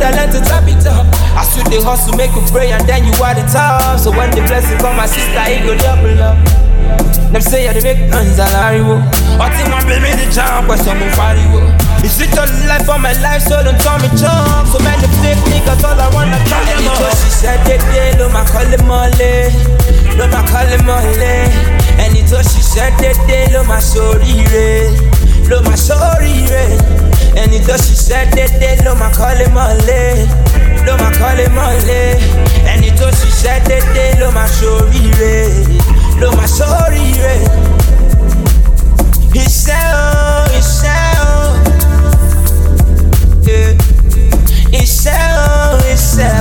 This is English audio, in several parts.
I learn to tap it up. I shoot the hustle, make you pray, and then you are the top. So when the blessing come, my sister, it go double up. Them say I dey make guns and ariwo. Until my baby the jump, but some fariwo. It's it your life for my life, so don't tell me jump. So many fake niggas, all I wanna try them up. And she said they lo ma call him mole, lo ma call him mole. And it was she said they lo ma sorry, lo ma sorry. And it was she said they lo ma call him mole, lo ma call him mole. And it was she said they lo ma sorry, lo ma sorry. He said, oh, he said, oh. Yeah. He said, oh, he said,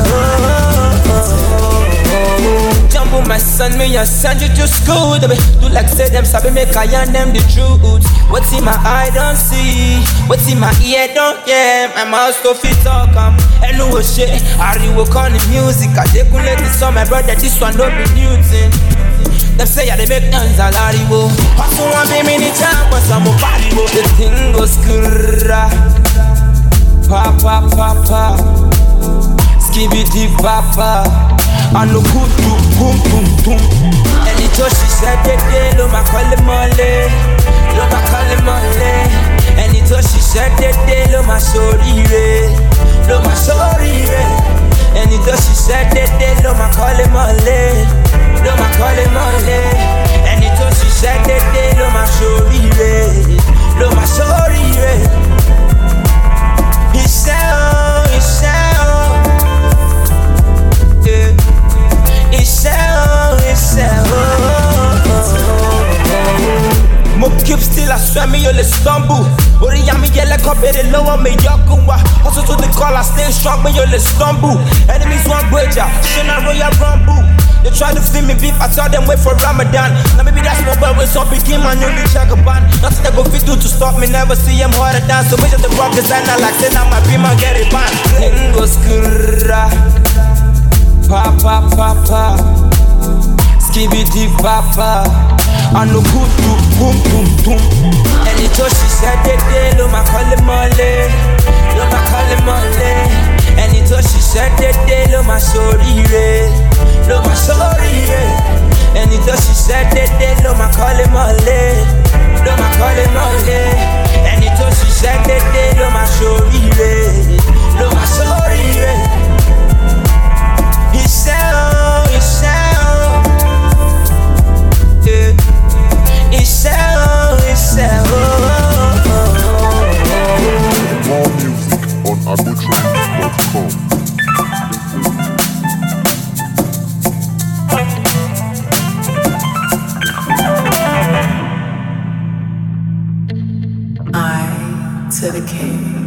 oh. Jump on my son, me and send you to school. Do like say them sabi make I and them the truth. What's in my eye don't see, what's in my ear don't hear. My mouth go fit talk and no shit. I rework on the music. I take on let this on my brother. This one don't be new thing. Them say they make guns a lariwo. Hustle one be mini champ, but some bariwo. The thing goes skrrra, pa pa pa pa, skibidi papa. I no good do boom boom boom. And it was she said they lo ma call him mole, lo ma call him mole. And it was she said they lo ma sorry, lo ma sorry. And it was she said they lo ma call him mole, lo ma call him mole. And it was she said they lo ma sorry, lo ma sorry. He said oh, he said oh, yeah. He said oh, he said oh. Mo keep still, I swear me you'll stumble. Oriyami yele kopere lower me yakuwa. Also to the call, I stay strong, me you'll stumble. Enemies want breja, shina royal rumble. They try to feed me beef, I tell them wait for Ramadan. Now maybe that's my boy with some begin my new check a ban. Nothing they go fit do to stop me, never see him harder than. So we just the rock designer like say now my beam and get it ban. Thing goes skrrra, pa pa pa pa, skibidi papa. I no good do boom boom boom. And it was she said they lo ma call him mole, lo ma call him mole. And it was she said they lo ma sorry, lo ma sorry. And it was she said they lo ma call him mole, lo ma call him mole. And it was she said they lo ma sorry, lo ma sorry. He said oh, he said oh, yeah. He said oh, he said oh. More music on abutrain.com. I to the king.